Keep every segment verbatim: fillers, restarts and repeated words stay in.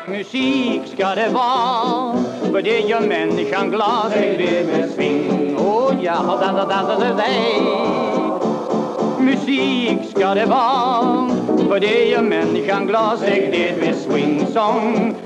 Musik ska det vara, för det gör människan glad. Säg det med swing, och jag har dansat, dansat för dig. Musik ska det vara, för det gör människan glad. Säg det med swing song.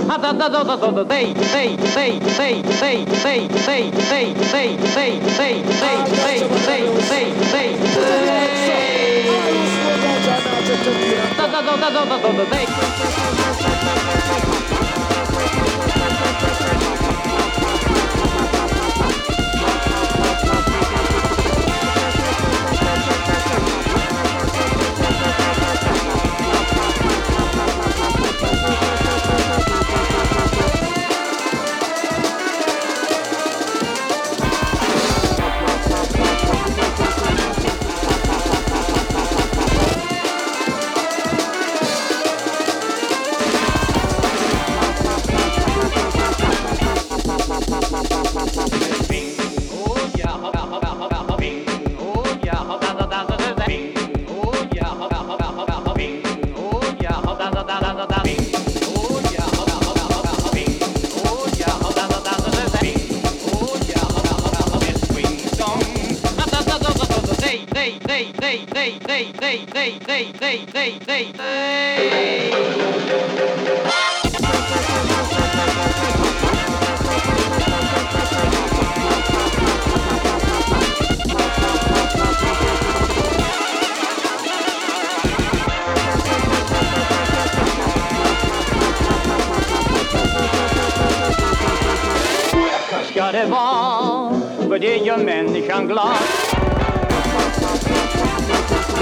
Ska det vara, för det gör människan glad.